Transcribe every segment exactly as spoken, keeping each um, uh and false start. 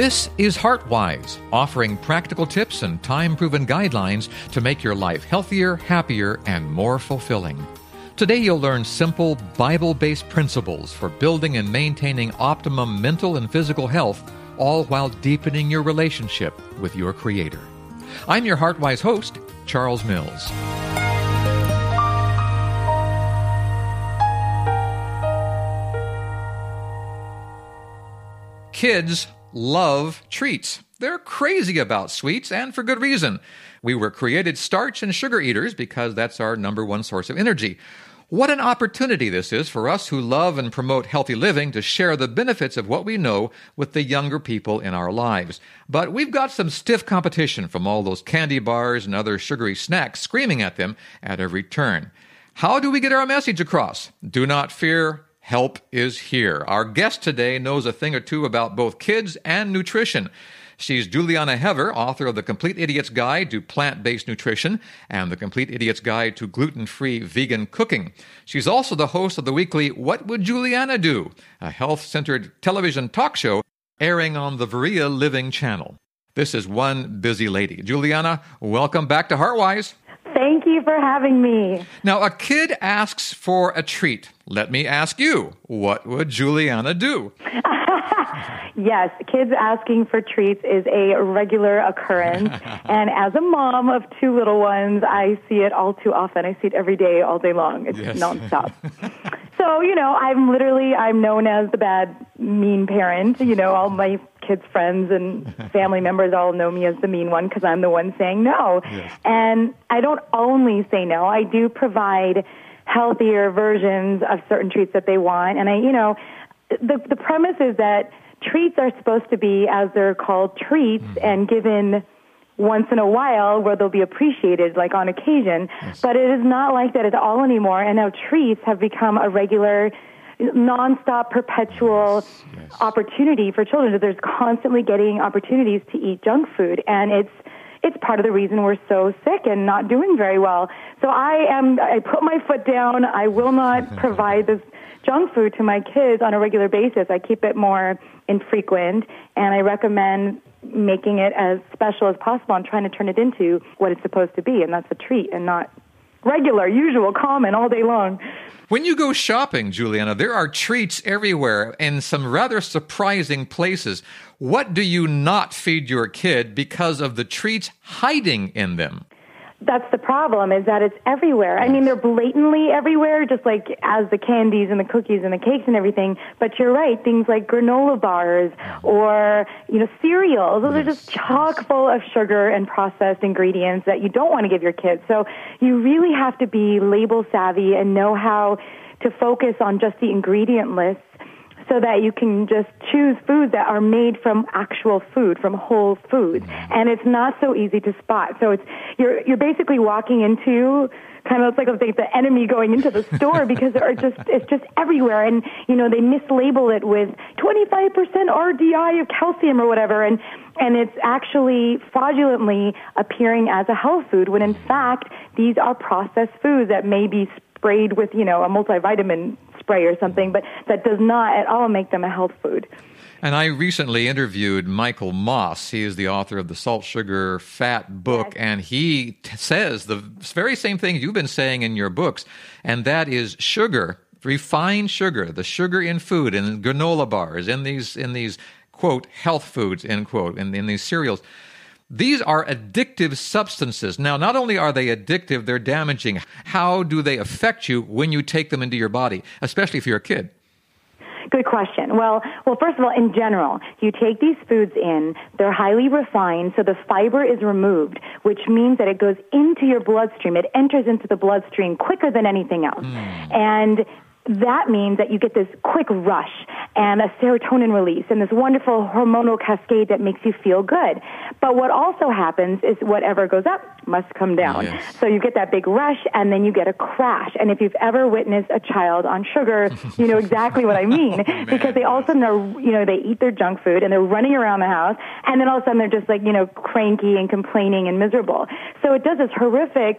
This is HeartWise, offering practical tips and time-proven guidelines to make your life healthier, happier, and more fulfilling. Today you'll learn simple, Bible-based principles for building and maintaining optimum mental and physical health, all while deepening your relationship with your Creator. I'm your HeartWise host, Charles Mills. Kids love treats. They're crazy about sweets, and for good reason. We were created starch and sugar eaters because that's our number one source of energy. What an opportunity this is for us who love and promote healthy living to share the benefits of what we know with the younger people in our lives. But we've got some stiff competition from all those candy bars and other sugary snacks screaming at them at every turn. How do we get our message across? Do not fear. Help is here. Our guest today knows a thing or two about both kids and nutrition. She's Juliana Hever, author of The Complete Idiot's Guide to Plant-Based Nutrition and The Complete Idiot's Guide to Gluten-Free Vegan Cooking. She's also the host of the weekly What Would Juliana Do?, a health-centered television talk show airing on the Varia Living channel. This is one busy lady. Juliana, welcome back to HeartWise. Thank you for having me. Now, a kid asks for a treat. Let me ask you, what would Juliana do? Yes, kids asking for treats is a regular occurrence. And as a mom of two little ones, I see it all too often. I see it every day, all day long. It's yes. nonstop. So, you know, I'm literally, I'm known as the bad, mean parent. You know, all my kids' friends and family members all know me as the mean one because I'm the one saying no. Yes. And I don't only say no. I do provide healthier versions of certain treats that they want. And I, you know, the the premise is that treats are supposed to be, as they're called, treats mm-hmm. and given once in a while where they'll be appreciated, like on occasion. Yes. But it is not like that at all anymore. And now treats have become a regular, nonstop, perpetual yes. Yes. opportunity for children. There's constantly getting opportunities to eat junk food. And it's It's part of the reason we're so sick and not doing very well. So I am, I put my foot down. I will not provide this junk food to my kids on a regular basis. I keep it more infrequent, and I recommend making it as special as possible and trying to turn it into what it's supposed to be, and that's a treat and not regular, usual, common, all day long. When you go shopping, Juliana, there are treats everywhere in some rather surprising places. What do you not feed your kid because of the treats hiding in them? That's the problem, is that it's everywhere. I mean, they're blatantly everywhere, just like as the candies and the cookies and the cakes and everything. But you're right, things like granola bars or, you know, cereals. Those yes. are just chock full of sugar and processed ingredients that you don't want to give your kids. So you really have to be label savvy and know how to focus on just the ingredient lists, so that you can just choose foods that are made from actual food, from whole foods. And it's not so easy to spot. So it's you're you're basically walking into kind of, it's like the enemy going into the store because there are just it's just everywhere. And, you know, they mislabel it with twenty-five percent R D I of calcium or whatever. And, and it's actually fraudulently appearing as a health food when, in fact, these are processed foods that may be sprayed with, you know, a multivitamin spray or something, but that does not at all make them a health food. And I recently interviewed Michael Moss. He is the author of the Salt, Sugar, Fat book, yes. and he t- says the very same thing you've been saying in your books, and that is sugar, refined sugar, the sugar in food, in granola bars, in these, in these quote, health foods, end quote, in, in these cereals. These are addictive substances. Now, not only are they addictive, they're damaging. How do they affect you when you take them into your body, especially if you're a kid? Good question. Well, well, first of all, in general, you take these foods in, they're highly refined, so the fiber is removed, which means that it goes into your bloodstream. It enters into the bloodstream quicker than anything else. Mm. And that means that you get this quick rush and a serotonin release and this wonderful hormonal cascade that makes you feel good. But what also happens is whatever goes up must come down. Yes. So you get that big rush and then you get a crash. And if you've ever witnessed a child on sugar, you know exactly what I mean. Oh, because they all of a sudden are, you know, they eat their junk food and they're running around the house and then all of a sudden they're just like, you know, cranky and complaining and miserable. So it does this horrific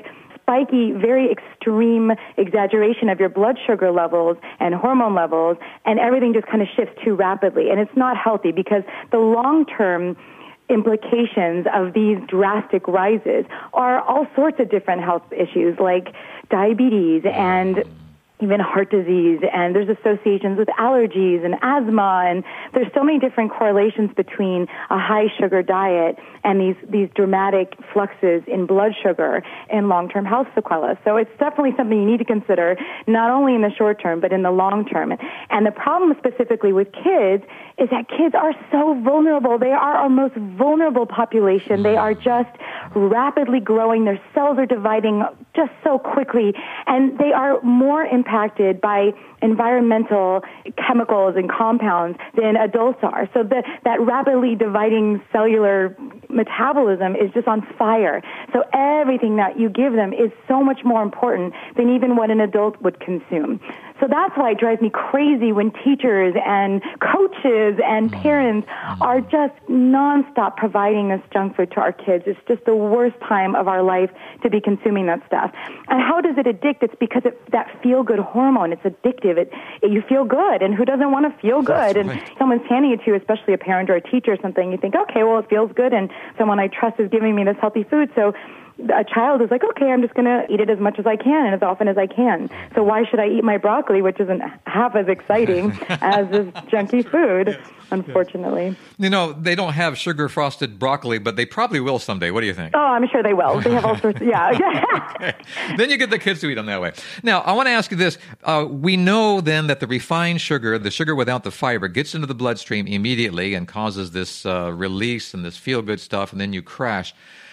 spiky, very extreme exaggeration of your blood sugar levels and hormone levels, and everything just kind of shifts too rapidly. And it's not healthy because the long-term implications of these drastic rises are all sorts of different health issues like diabetes and even heart disease, and there's associations with allergies and asthma, and there's so many different correlations between a high sugar diet and these, these dramatic fluxes in blood sugar and long-term health sequelae. So it's definitely something you need to consider, not only in the short term, but in the long term. And the problem specifically with kids is that kids are so vulnerable. They are our most vulnerable population. They are just rapidly growing. Their cells are dividing just so quickly, and they are more impacted by environmental chemicals and compounds than adults are. So the, that rapidly dividing cellular metabolism is just on fire. So everything that you give them is so much more important than even what an adult would consume. So that's why it drives me crazy when teachers and coaches and parents are just nonstop providing this junk food to our kids. It's just the worst time of our life to be consuming that stuff. And how does it addict? It's because it, that feel-good hormone, it's addictive. It, it, you feel good, and who doesn't want to feel good? That's and right. Someone's handing it to you, especially a parent or a teacher or something, you think, okay, well, it feels good, and someone I trust is giving me this healthy food, so a child is like, okay, I'm just going to eat it as much as I can and as often as I can. So why should I eat my broccoli, which isn't half as exciting as this junky food, unfortunately. You know, they don't have sugar-frosted broccoli, but they probably will someday. What do you think? Oh, I'm sure they will. They have all sorts of, yeah. Okay. Then you get the kids to eat them that way. Now, I want to ask you this. Uh, we know then that the refined sugar, the sugar without the fiber, gets into the bloodstream immediately and causes this uh, release and this feel-good stuff, and then you crash.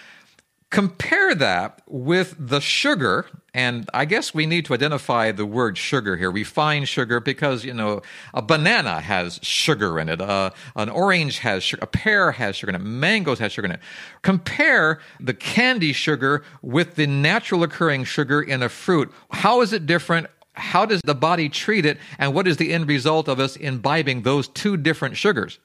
Compare that with the sugar, and I guess we need to identify the word sugar here, refined sugar, because, you know, a banana has sugar in it, uh, an orange has sugar, a pear has sugar in it, mangoes has sugar in it. Compare the candy sugar with the natural occurring sugar in a fruit. How is it different? How does the body treat it? And what is the end result of us imbibing those two different sugars?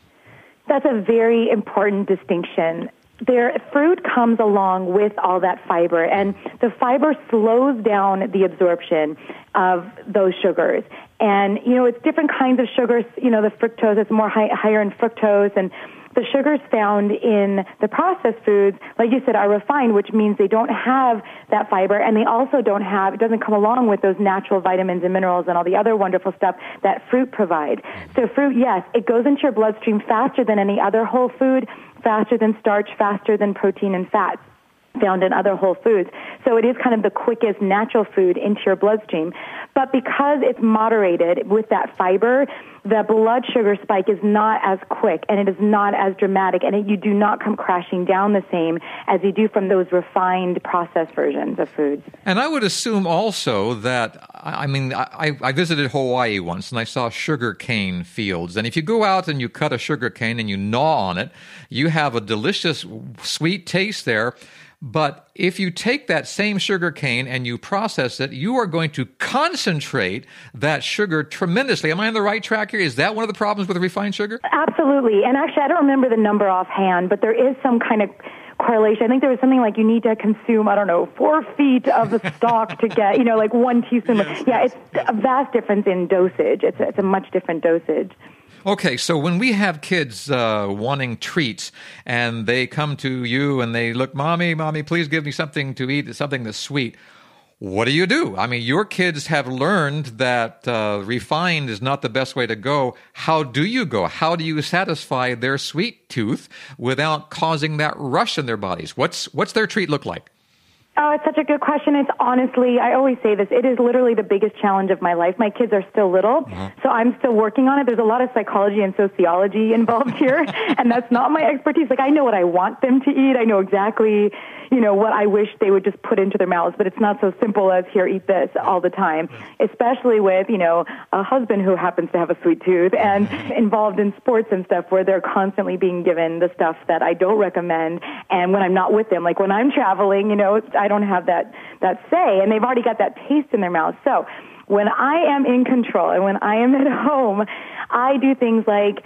That's a very important distinction. Their fruit comes along with all that fiber, and the fiber slows down the absorption of those sugars. And, you know, it's different kinds of sugars. You know, the fructose, it's more high, higher in fructose, and the sugars found in the processed foods, like you said, are refined, which means they don't have that fiber, and they also don't have, it doesn't come along with those natural vitamins and minerals and all the other wonderful stuff that fruit provide. So fruit, yes, it goes into your bloodstream faster than any other whole food, faster than starch, faster than protein and fat found in other whole foods. So it is kind of the quickest natural food into your bloodstream. But because it's moderated with that fiber, the blood sugar spike is not as quick and it is not as dramatic, and it, you do not come crashing down the same as you do from those refined processed versions of foods. And I would assume also that, I mean, I, I visited Hawaii once and I saw sugar cane fields. And if you go out and you cut a sugar cane and you gnaw on it, you have a delicious sweet taste there. But if you take that same sugar cane and you process it, you are going to concentrate that sugar tremendously. Am I on the right track here? Is that one of the problems with refined sugar? Absolutely. And actually, I don't remember the number offhand, but there is some kind of correlation. I think there was something like you need to consume, I don't know, four feet of the stalk to get, you know, like one teaspoon. Yes, yeah, it's a vast difference in dosage. It's a, it's a much different dosage. Okay, so when we have kids uh, wanting treats and they come to you and they look, Mommy, Mommy, please give me something to eat, something that's sweet. What do you do? I mean, your kids have learned that uh, refined is not the best way to go. How do you go? How do you satisfy their sweet tooth without causing that rush in their bodies? What's what's their treat look like? Oh, it's such a good question. It's honestly, I always say this, it is literally the biggest challenge of my life. My kids are still little, uh-huh. so I'm still working on it. There's a lot of psychology and sociology involved here, and that's not my expertise. Like, I know what I want them to eat. I know exactly, you know, what I wish they would just put into their mouths, but it's not so simple as, here, eat this all the time, especially with, you know, a husband who happens to have a sweet tooth and involved in sports and stuff where they're constantly being given the stuff that I don't recommend. And when I'm not with them, like when I'm traveling, you know, I don't have that, that say, and they've already got that taste in their mouth. So when I am in control and when I am at home, I do things like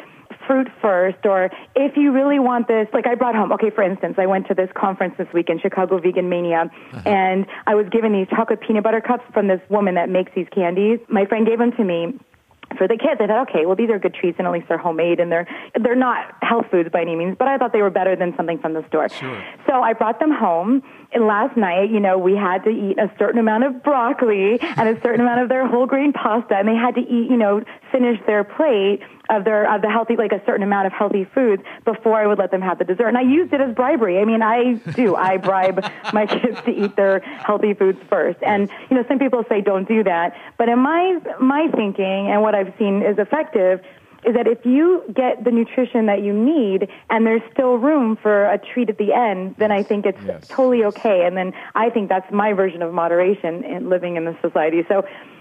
fruit first, or if you really want this, like I brought home, okay, for instance, I went to this conference this week in Chicago, Vegan Mania, uh-huh. and I was given these chocolate peanut butter cups from this woman that makes these candies. My friend gave them to me for the kids. I thought, okay, well, these are good treats, and at least they're homemade, and they're they're not health foods by any means, but I thought they were better than something from the store. Sure. So I brought them home, and last night, you know, we had to eat a certain amount of broccoli and a certain amount of their whole grain pasta, and they had to eat, you know, finish their plate of their of the healthy, like a certain amount of healthy foods before I would let them have the dessert. And I used it as bribery. I mean, I do. I bribe my kids to eat their healthy foods first. And, you know, some people say don't do that. But in my my thinking and what I've seen is effective is that if you get the nutrition that you need and there's still room for a treat at the end, then I think it's yes. totally okay. And then I think that's my version of moderation in living in this society. So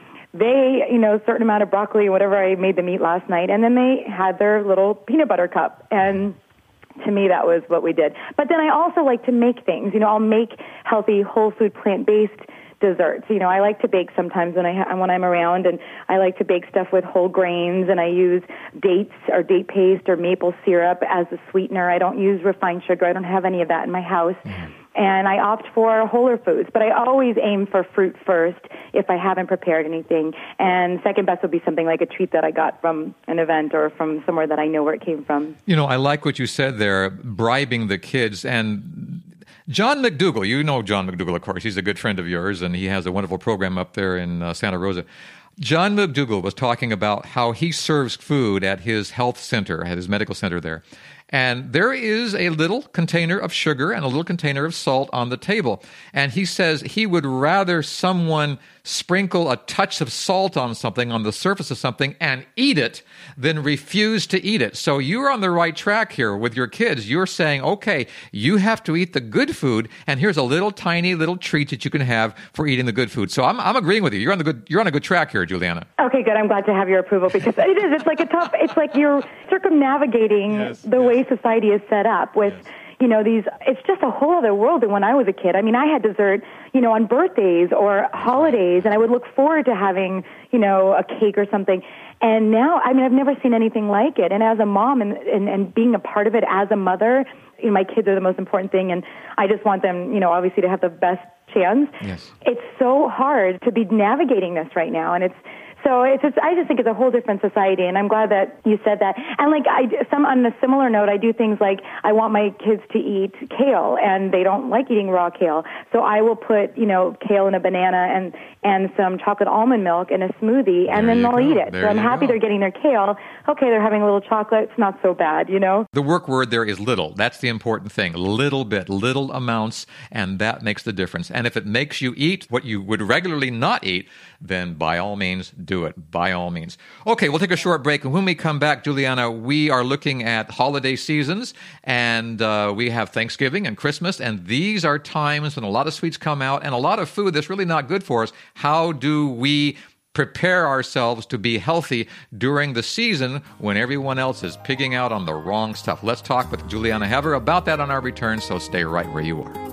they, you know, a certain amount of broccoli or whatever I made them eat last night, and then they had their little peanut butter cup. And to me, that was what we did. But then I also like to make things. You know, I'll make healthy, whole food, plant-based desserts. You know, I like to bake sometimes when I ha- when I'm around, and I like to bake stuff with whole grains, and I use dates or date paste or maple syrup as a sweetener. I don't use refined sugar. I don't have any of that in my house. Mm-hmm. And I opt for wholer foods, but I always aim for fruit first if I haven't prepared anything. And second best would be something like a treat that I got from an event or from somewhere that I know where it came from. You know, I like what you said there, bribing the kids. And John McDougall, you know John McDougall, of course. He's a good friend of yours, and he has a wonderful program up there in uh, Santa Rosa. John McDougall was talking about how he serves food at his health center, at his medical center there. And there is a little container of sugar and a little container of salt on the table. And he says he would rather someone sprinkle a touch of salt on something, on the surface of something, and eat it than refuse to eat it. So you're on the right track here with your kids. You're saying, okay, you have to eat the good food, and here's a little tiny little treat that you can have for eating the good food. So I'm I'm agreeing with you. You're on the good you're on a good track here, Juliana. Okay, good. I'm glad to have your approval, because it is. It's like a tough. It's like you're circumnavigating yes, the yes. way society is set up with, yes. you know, these, it's just a whole other world than when I was a kid. I mean, I had dessert, you know, on birthdays or holidays, and I would look forward to having, you know, a cake or something. And now, I mean, I've never seen anything like it. And as a mom and, and, and being a part of it as a mother, you know, my kids are the most important thing, and I just want them, you know, obviously to have the best chance. Yes. It's so hard to be navigating this right now, and it's, So it's just, I just think it's a whole different society, and I'm glad that you said that. And like I, some on a similar note, I do things like I want my kids to eat kale, and they don't like eating raw kale, so I will put, you know, kale in a banana and and some chocolate almond milk in a smoothie, and there then they'll go. eat it. There so I'm happy go. they're getting their kale. Okay, they're having a little chocolate. It's not so bad, you know. The work word there is little. That's the important thing. Little bit, little amounts, and that makes the difference. And if it makes you eat what you would regularly not eat, then by all means, do it. By all means. Okay, we'll take a short break. And when we come back, Juliana, we are looking at holiday seasons, and uh, we have Thanksgiving and Christmas, and these are times when a lot of sweets come out and a lot of food that's really not good for us. How do we prepare ourselves to be healthy during the season when everyone else is pigging out on the wrong stuff? Let's talk with Juliana Hever about that on our return, so stay right where you are.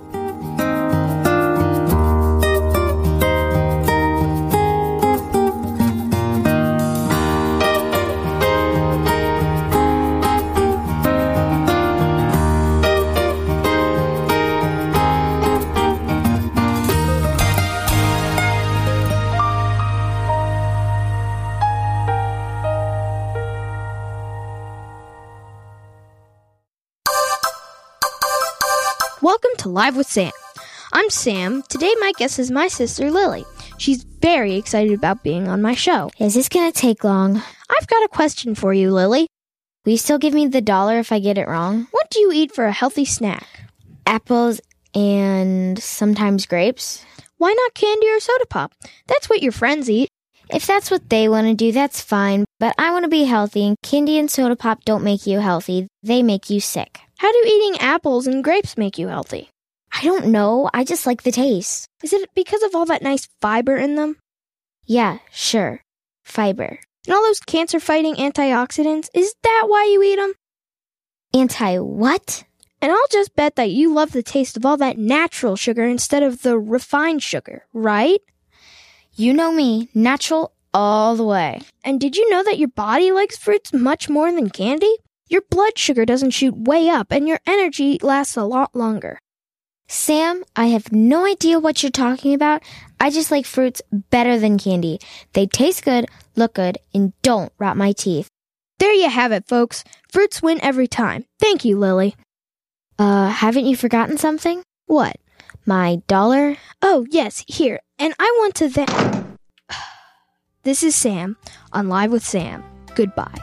Welcome to Live with Sam. I'm Sam. Today my guest is my sister Lily. She's very excited about being on my show. Is this going to take long? I've got a question for you, Lily. Will you still give me the dollar if I get it wrong? What do you eat for a healthy snack? Apples and sometimes grapes. Why not candy or soda pop? That's what your friends eat. If that's what they want to do, that's fine. But I want to be healthy, and candy and soda pop don't make you healthy. They make you sick. How do eating apples and grapes make you healthy? I don't know. I just like the taste. Is it because of all that nice fiber in them? Yeah, sure. Fiber. And all those cancer-fighting antioxidants? Is that why you eat them? Anti-what? And I'll just bet that you love the taste of all that natural sugar instead of the refined sugar, right? You know me. Natural all the way. And did you know that your body likes fruits much more than candy? your blood sugar doesn't shoot way up and your energy lasts a lot longer. Sam, I have no idea what you're talking about. I just like fruits better than candy. They taste good, look good, and don't rot my teeth. There you have it, folks. Fruits win every time. Thank you, Lily. Uh, haven't you forgotten something? What? My dollar? Oh, yes, here. And I want to thank... This is Sam on Live with Sam. Goodbye.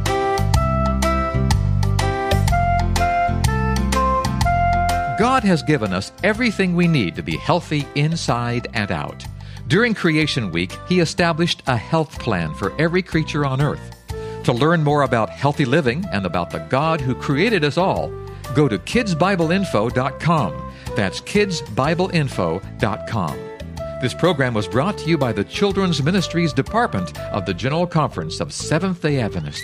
God has given us everything we need to be healthy inside and out. During Creation Week, He established a health plan for every creature on earth. To learn more about healthy living and about the God who created us all, go to kids bible info dot com. That's kids bible info dot com. This program was brought to you by the Children's Ministries Department of the General Conference of Seventh-day Adventists.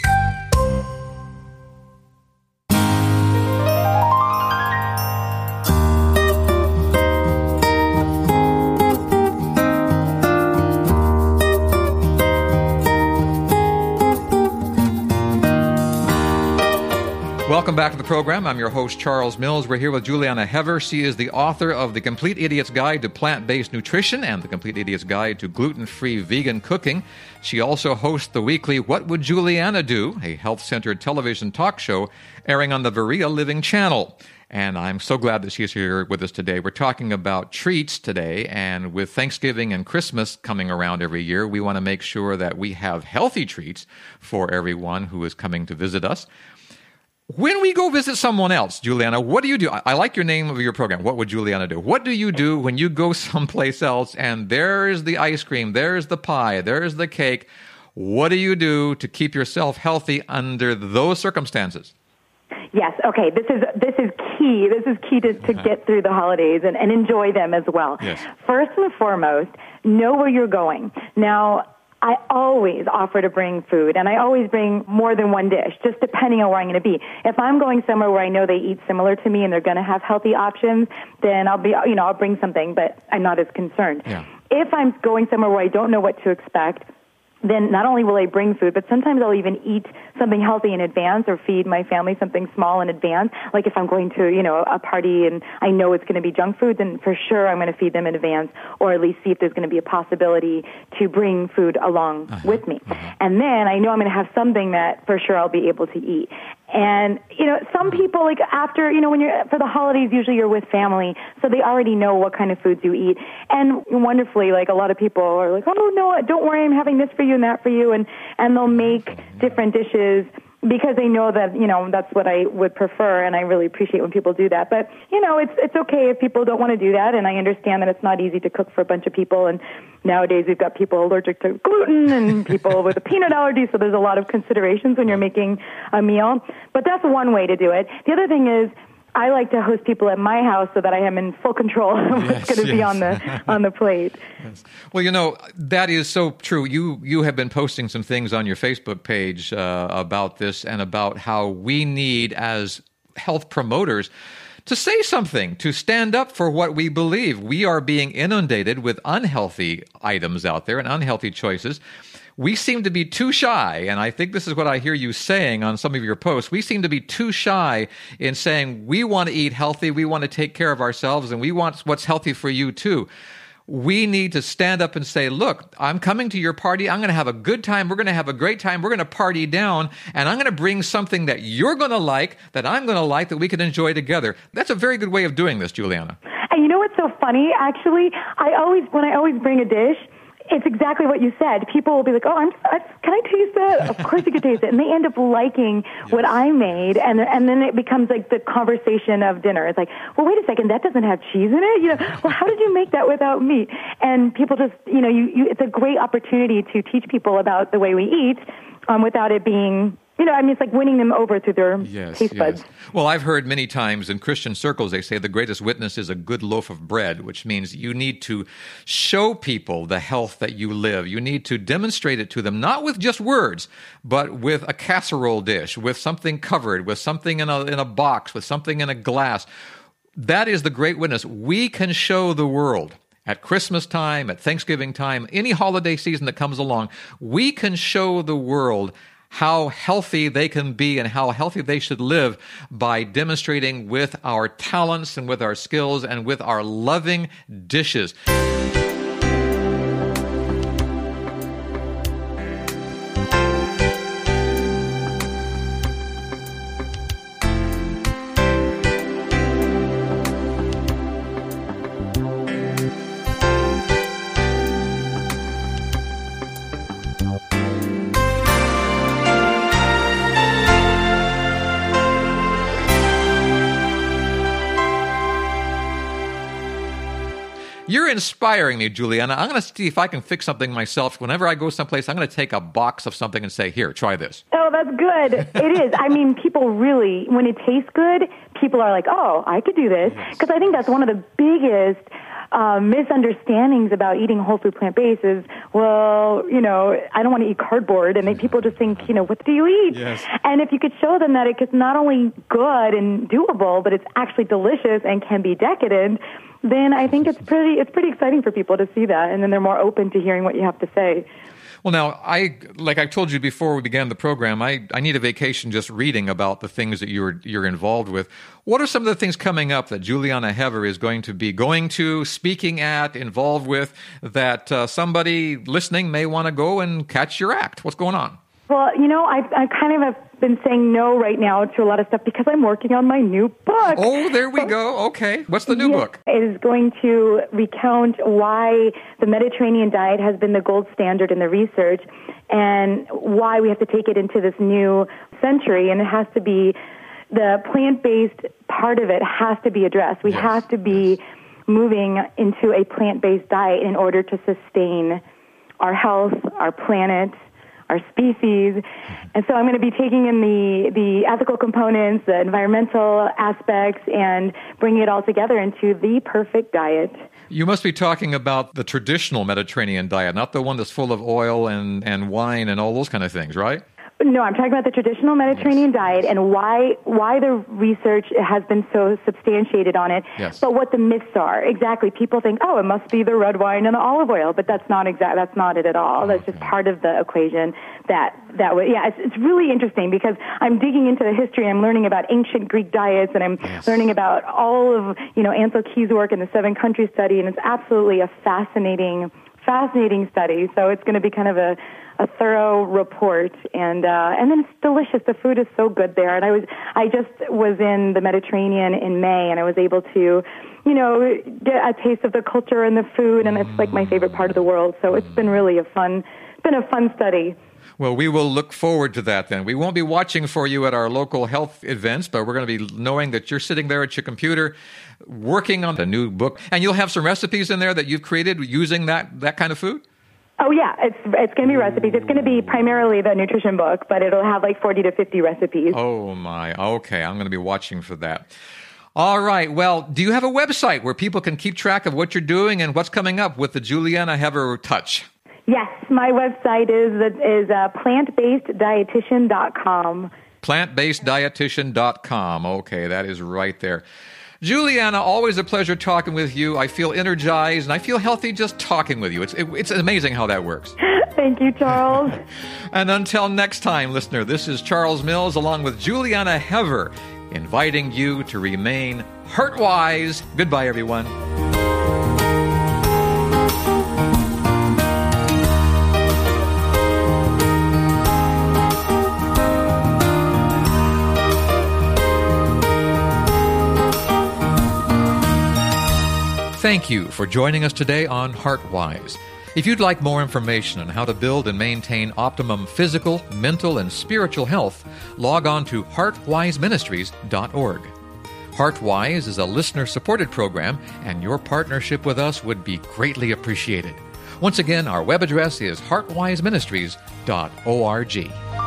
Welcome back to the program. I'm your host, Charles Mills. We're here with Juliana Hever. She is the author of The Complete Idiot's Guide to Plant-Based Nutrition and The Complete Idiot's Guide to Gluten-Free Vegan Cooking. She also hosts the weekly What Would Juliana Do?, a health-centered television talk show airing on the Varia Living channel. And I'm so glad that she's here with us today. We're talking about treats today, and with Thanksgiving and Christmas coming around every year, we want to make sure that we have healthy treats for everyone who is coming to visit us. When we go visit someone else, Juliana, what do you do? I, I like your name of your program, What Would Juliana Do? What do you do when you go someplace else and there's the ice cream, there's the pie, there's the cake? What do you do to keep yourself healthy under those circumstances? Yes, okay, this is this is key. This is key to, to get through the holidays and, and enjoy them as well. Yes. First and foremost, know where you're going. Now, I always offer to bring food, and I always bring more than one dish, just depending on where I'm going to be. If I'm going somewhere where I know they eat similar to me and they're going to have healthy options, then I'll be, you know, I'll bring something, but I'm not as concerned. Yeah. If I'm going somewhere where I don't know what to expect, then not only will I bring food, but sometimes I'll even eat something healthy in advance or feed my family something small in advance. Like if I'm going to, you know, a party and I know it's going to be junk food, then for sure I'm going to feed them in advance, or at least see if there's going to be a possibility to bring food along uh-huh. with me. Uh-huh. And then I know I'm going to have something that for sure I'll be able to eat. And, you know, some people, like, after, you know, when you're, for the holidays, usually you're with family, so they already know what kind of foods you eat. And wonderfully, like, a lot of people are like, oh, no, don't worry, I'm having this for you and that for you. And, and they'll make different dishes because they know that, you know, that's what I would prefer, and I really appreciate when people do that. But, you know, it's it's okay if people don't want to do that, and I understand that it's not easy to cook for a bunch of people, and nowadays we've got people allergic to gluten and people with a peanut allergy, so there's a lot of considerations when you're making a meal. But that's one way to do it. The other thing is, I like to host people at my house so that I am in full control of what's yes, going to yes. be on the on the plate. Yes. Well, you know, that is so true. You you have been posting some things on your Facebook page uh, about this and about how we need, as health promoters, to say something, to stand up for what we believe. We are being inundated with unhealthy items out there and unhealthy choices. We seem to be too shy, and I think this is what I hear you saying on some of your posts. We seem to be too shy in saying we want to eat healthy, we want to take care of ourselves, and we want what's healthy for you too. We need to stand up and say, look, I'm coming to your party. I'm going to have a good time. We're going to have a great time. We're going to party down, and I'm going to bring something that you're going to like, that I'm going to like, that we can enjoy together. That's a very good way of doing this, Juliana. And you know what's so funny? Actually, I always, when I always bring a dish, it's exactly what you said. People will be like, oh, I'm, I, can I taste that? Of course you can taste it. And they end up liking yes. what I made, and and then it becomes like the conversation of dinner. It's like, well, wait a second, that doesn't have cheese in it? You know, well, how did you make that without meat? And people just, you know, you, you it's a great opportunity to teach people about the way we eat um, without it being... You know, I mean, it's like winning them over to their yes, taste buds. Yes. Well, I've heard many times in Christian circles, they say the greatest witness is a good loaf of bread, which means you need to show people the health that you live. You need to demonstrate it to them, not with just words, but with a casserole dish, with something covered, with something in a, in a box, with something in a glass. That is the great witness. We can show the world. At Christmas time, at Thanksgiving time, any holiday season that comes along, we can show the world how healthy they can be and how healthy they should live by demonstrating with our talents and with our skills and with our loving dishes. You're inspiring me, Juliana. I'm going to see if I can fix something myself. Whenever I go someplace, I'm going to take a box of something and say, here, try this. Oh, that's good. It is. I mean, people really, when it tastes good, people are like, oh, I could do this. Because I think that's one of the biggest uh, misunderstandings about eating whole food plant-based is, well, you know, I don't want to eat cardboard. And then people just think, you know, what do you eat? Yes. And if you could show them that it's not only good and doable, but it's actually delicious and can be decadent, then I think it's pretty it's pretty exciting for people to see that, and then they're more open to hearing what you have to say. Well, now, I like I told you before we began the program, I, I need a vacation just reading about the things that you're you're involved with. What are some of the things coming up that Juliana Hever is going to be going to, speaking at, involved with, that uh, somebody listening may want to go and catch your act? What's going on? Well, you know, I I kind of have been saying no right now to a lot of stuff because I'm working on my new book. Oh, there we go. Okay. What's the new Yes, book? It is going to recount why the Mediterranean diet has been the gold standard in the research and why we have to take it into this new century. And it has to be, the plant-based part of it has to be addressed. We Yes. have to be moving into a plant-based diet in order to sustain our health, our planet, our species. And so I'm going to be taking in the, the ethical components, the environmental aspects, and bringing it all together into the perfect diet. You must be talking about the traditional Mediterranean diet, not the one that's full of oil and, and wine and all those kind of things, right? No, I'm talking about the traditional Mediterranean yes. diet and why why the research has been so substantiated on it. Yes. But what the myths are exactly. People think, oh, it must be the red wine and the olive oil, but that's not exact. That's not it at all. That's just part of the equation. That that way, yeah, it's, it's really interesting because I'm digging into the history. I'm learning about ancient Greek diets, and I'm yes. learning about all of you know Ansel Keys' work in the Seven Countries Study, and it's absolutely a fascinating, fascinating study. So it's going to be kind of a a thorough report, and uh, and then it's delicious. The food is so good there, and I was I just was in the Mediterranean in May, and I was able to, you know, get a taste of the culture and the food, and it's like my favorite part of the world. So it's been really a fun, it's been a fun study. Well, we will look forward to that then. We won't be watching for you at our local health events, but we're going to be knowing that you're sitting there at your computer working on a new book, and you'll have some recipes in there that you've created using that that kind of food. Oh, yeah, it's it's going to be recipes. It's going to be primarily the nutrition book, but it'll have like forty to fifty recipes. Oh, my. Okay, I'm going to be watching for that. All right. Well, do you have a website where people can keep track of what you're doing and what's coming up with the Juliana Hever touch? Yes, my website is is uh, plant based dietitian dot com. plant based dietitian dot com. Okay, that is right there. Juliana, always a pleasure talking with you. I feel energized and I feel healthy just talking with you. It's it, it's amazing how that works. Thank you, Charles. And until next time, listener, this is Charles Mills along with Juliana Hever, inviting you to remain heart-wise. Goodbye, everyone. Thank you for joining us today on HeartWise. If you'd like more information on how to build and maintain optimum physical, mental, and spiritual health, log on to heart wise ministries dot org. HeartWise is a listener-supported program, and your partnership with us would be greatly appreciated. Once again, our web address is heart wise ministries dot org.